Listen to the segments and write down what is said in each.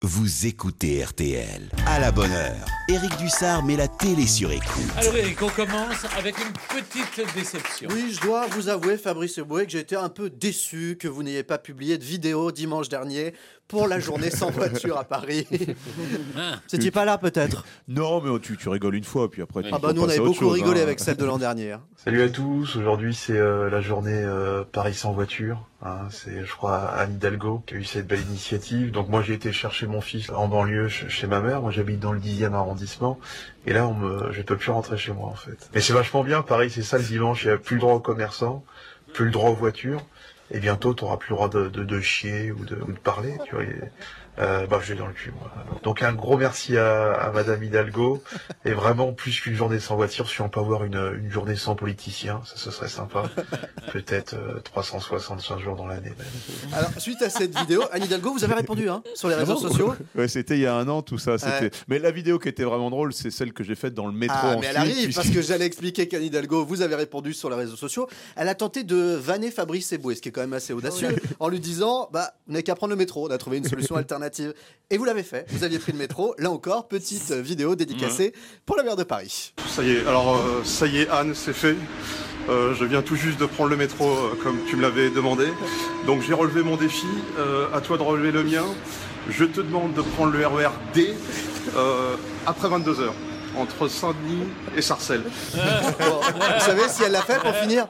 Vous écoutez RTL. À la bonne heure, Éric Dussard met la télé sur écoute. Alors Éric, on commence avec une petite déception. Oui, je dois vous avouer, Fabrice Eboué, que j'ai été un peu déçu que vous n'ayez pas publié de vidéo dimanche dernier pour la journée sans voiture à Paris. Vous n'étiez pas là peut-être? Non, mais tu rigoles une fois, puis après... Ah bah nous on avait beaucoup rigolé avec celle de l'an dernier. Salut à tous, aujourd'hui c'est la journée Paris sans voiture. C'est je crois Anne Hidalgo qui a eu cette belle initiative. Donc moi j'ai été chercher mon fils en banlieue chez ma mère, moi j'habite dans le 10e arrondissement. Et là je peux plus rentrer chez moi en fait. Mais c'est vachement bien, Paris c'est ça le dimanche, il n'y a plus le droit aux commerçants, plus le droit aux voitures. Et bientôt, tu n'auras plus le droit de chier ou de parler, tu vois. Je vais dans le cul, moi. Donc, un gros merci à Madame Hidalgo. Et vraiment, plus qu'une journée sans voiture, si on peut avoir une journée sans politicien, ça, ce serait sympa. Peut-être 365 jours dans l'année. Même. Alors, suite à cette vidéo, Anne Hidalgo, vous avez répondu sur les réseaux sociaux. Ouais, c'était il y a un an, tout ça. Mais la vidéo qui était vraiment drôle, c'est celle que j'ai faite dans le métro mais elle arrive, parce que j'allais expliquer qu'Anne Hidalgo, vous avez répondu sur les réseaux sociaux. Elle a tenté de vanner Fabrice Eboué, ce qui est quand même assez audacieux, en lui disant vous n'avez qu'à prendre le métro, on a trouvé une solution alternative. Et vous l'avez fait, vous aviez pris le métro. Là encore, petite vidéo dédicacée pour la maire de Paris. Ça y est, ça y est Anne, c'est fait. Je viens tout juste de prendre le métro comme tu me l'avais demandé. Donc j'ai relevé mon défi, à toi de relever le mien. Je te demande de prendre le RER D après 22h, entre Saint-Denis et Sarcelles. Vous savez si elle l'a fait pour finir?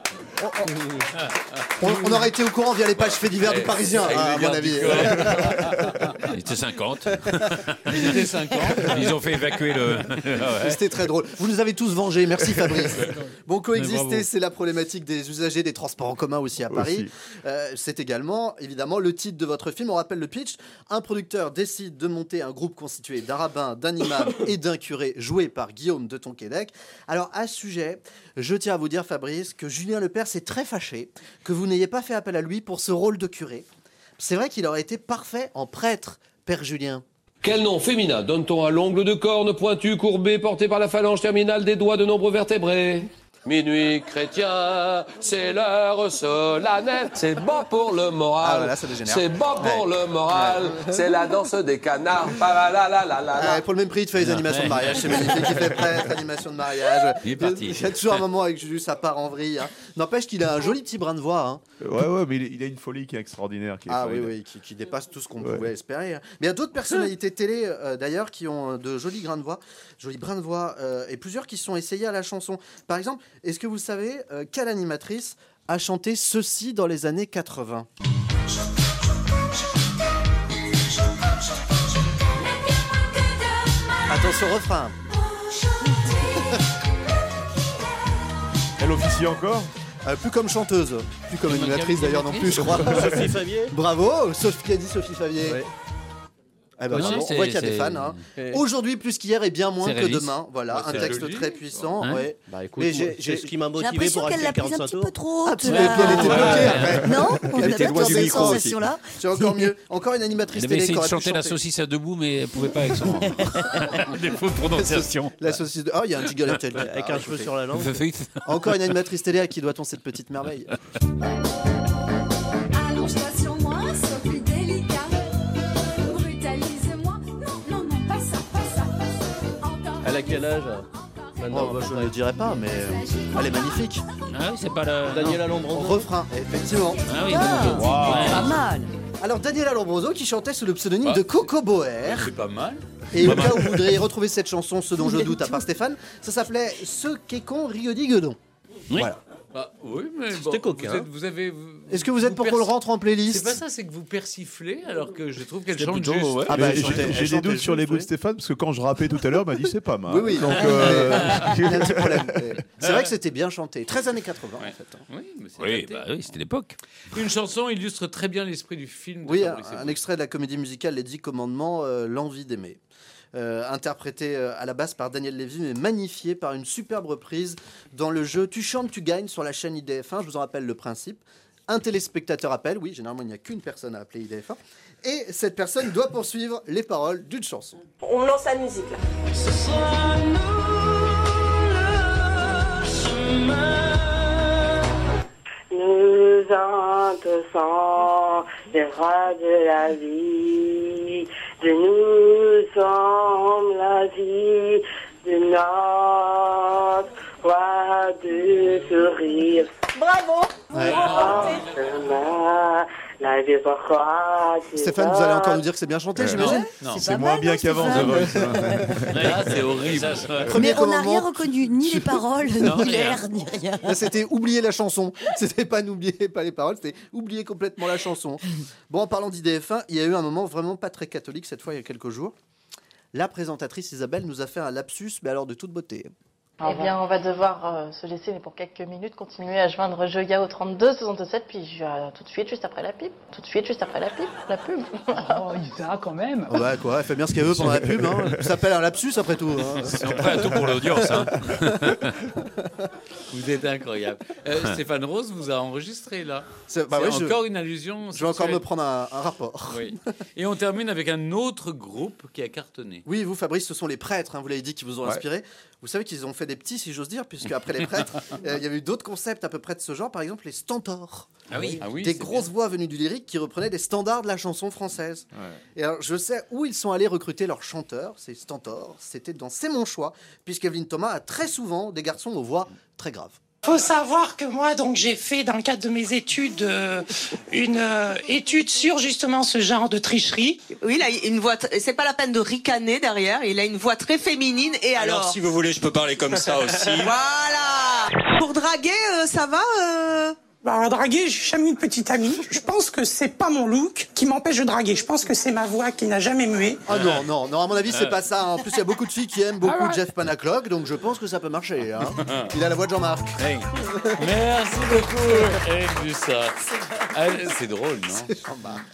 On aurait été au courant via les pages faits divers du Parisien, à mon avis. Il était 50. Ils ont fait évacuer le... C'était très drôle. Vous nous avez tous vengés, merci Fabrice. Bon, coexister, c'est la problématique des usagers des transports en commun aussi à Paris. C'est également, évidemment, le titre de votre film. On rappelle le pitch. Un producteur décide de monter un groupe constitué d'un rabbin, d'un imam et d'un curé, joué par Guillaume de Tonquédec. Alors, à ce sujet, je tiens à vous dire, Fabrice, que Julien Lepers est très fâché que vous n'ayez pas fait appel à lui pour ce rôle de curé. C'est vrai qu'il aurait été parfait en prêtre, Père Julien. Quel nom féminin donne-t-on à l'ongle de corne pointu, courbé, porté par la phalange terminale des doigts de nombreux vertébrés? Minuit chrétien, c'est l'heure solennelle, c'est bon pour le moral, voilà, ça dégénère. C'est bon pour le moral, c'est la danse des canards, pour le même prix, il te fait les animations de mariage, c'est magnifique, il fait prêtre, animation de mariage. Il est parti. Il y a toujours un moment avec Juju, ça part en vrille. N'empêche qu'il a un joli petit brin de voix. Ouais, mais il a une folie qui est extraordinaire. Qui dépasse tout ce qu'on pouvait espérer. Mais il y a d'autres personnalités télé, d'ailleurs, qui ont de jolis brins de voix, et plusieurs qui sont essayés à la chanson. Par exemple, est-ce que vous savez quelle animatrice a chanté ceci dans les années 80 ? Attention au refrain. Elle officie encore ? Plus comme chanteuse, plus comme animatrice d'ailleurs non plus, je crois. Sophie Favier. Bravo, qui a dit Sophie Favier. Ouais. On voit qu'il y a des fans. Aujourd'hui, plus qu'hier et bien moins que demain. Voilà, un texte très puissant. Ouais. Bah écoute, c'est ce qui m'a motivé pour acheter le 45 tours. Un petit peu trop. Elle était bloquée après. Non, on Elle était avait loin du cette micro aussi. sensation-là. C'est encore mieux. Encore une animatrice Elle avait télé essayé qui de aurait pu chanter la chanter. saucisse à debout, mais elle pouvait pas avec son défaut de prononciation. La saucisse de... Oh, il y a un jingle RTL. Avec un cheveu sur la langue. Encore une animatrice télé, à qui doit-on cette petite merveille? Allonge-toi sur moi, sois plus délicat. Brutalise-moi. Non, pas ça. Elle a quel âge? Je ne le dirai pas, mais elle est magnifique. Ah oui, c'est pas le... Daniela Lombroso. Refrain, effectivement. Ah oui, Pas mal. Alors, Daniela Lombroso qui chantait sous le pseudonyme de Coco Boer. c'est pas mal. Et au cas où vous voudriez retrouver cette chanson, ce dont je doute à part Stéphane, ça s'appelait Ce qu'est con Rio di Guedon. Oui. Voilà. Oui, mais c'était coquin. Est-ce que vous êtes pour qu'on le rentre en playlist? C'est pas ça, c'est que vous persiflez alors que je trouve qu'elle chante plutôt, juste. ouais. Ah bah, J'ai des doutes sur les goûts de Stéphane, parce que quand je rappais tout à l'heure, il m'a dit c'est pas mal. Oui. Donc, il y a un petit problème. C'est vrai que c'était bien chanté. 13 années 80 en fait. Oui, c'était l'époque. Une chanson illustre très bien l'esprit du film. Oui, un extrait de la comédie musicale Les 10 Commandements, L'envie d'aimer. Interprété à la basse par Daniel Lévy, mais magnifié par une superbe reprise dans le jeu Tu chantes, tu gagnes sur la chaîne IDF1. Je vous en rappelle le principe. Un téléspectateur appelle, oui, généralement il n'y a qu'une personne à appeler IDF1, et cette personne doit poursuivre les paroles d'une chanson. On lance la musique là. Ce sera nous le chemin. Nous endossons les rois de la vie. De nous sommes la vie de notre roi de sourire. Bravo. La vie pourquoi Stéphane, vous allez encore nous dire que c'est bien chanté, j'imagine. Non. C'est moins bien qu'avant, The Voice. Là, c'est horrible. Premier Mais on n'a commandement. rien reconnu, ni les paroles, ni l'air, ni rien. Là, c'était oublier la chanson. C'était pas n'oubliez pas les paroles, c'était oublier complètement la chanson. Bon, en parlant d'IDF1, il y a eu un moment vraiment pas très catholique cette fois, il y a quelques jours. La présentatrice Isabelle nous a fait un lapsus, mais alors de toute beauté. Eh bien, on va devoir se laisser, mais pour quelques minutes, continuer à joindre Joya au 32 67, puis tout de suite, juste après la pipe. Tout de suite, juste après la pipe. La pub. Oh, Isa, quand même. Oh bah quoi, elle fait bien ce qu'elle veut pendant la pub. Hein. Ça s'appelle un lapsus après tout. Hein. C'est prêt à tout pour l'audience. Hein. Vous êtes incroyable. Stéphane Rose vous a enregistré là. C'est encore une allusion. Je vais encore me prendre un rapport. Oui. Et on termine avec un autre groupe qui a cartonné. Oui, vous Fabrice, ce sont les prêtres, hein, vous l'avez dit, qui vous ont inspiré. Vous savez qu'ils ont fait des petits, si j'ose dire, puisque après les prêtres, il y avait eu d'autres concepts à peu près de ce genre, par exemple les stentors. Ah oui, des grosses voix venues du lyrique qui reprenaient des standards de la chanson française. Ouais. Et alors, je sais où ils sont allés recruter leurs chanteurs, ces stentors. C'était dans C'est mon choix, puisqu'Evelyne Thomas a très souvent des garçons aux voix très graves. Faut savoir que moi, donc, j'ai fait, dans le cadre de mes études, une étude sur justement ce genre de tricherie. Oui, il a une voix, c'est pas la peine de ricaner derrière, il a une voix très féminine, et alors si vous voulez, je peux parler comme ça aussi. Voilà. Pour draguer, ça va Bah, draguer, j'ai jamais eu une petite amie. Je pense que c'est pas mon look qui m'empêche de draguer. Je pense que c'est ma voix qui n'a jamais mué. Ah non, à mon avis, c'est pas ça. En plus, il y a beaucoup de filles qui aiment beaucoup Jeff Panaclock, donc je pense que ça peut marcher. Hein. Il a la voix de Jean-Marc. Hey. Merci beaucoup, Eric Dussard. C'est drôle, non?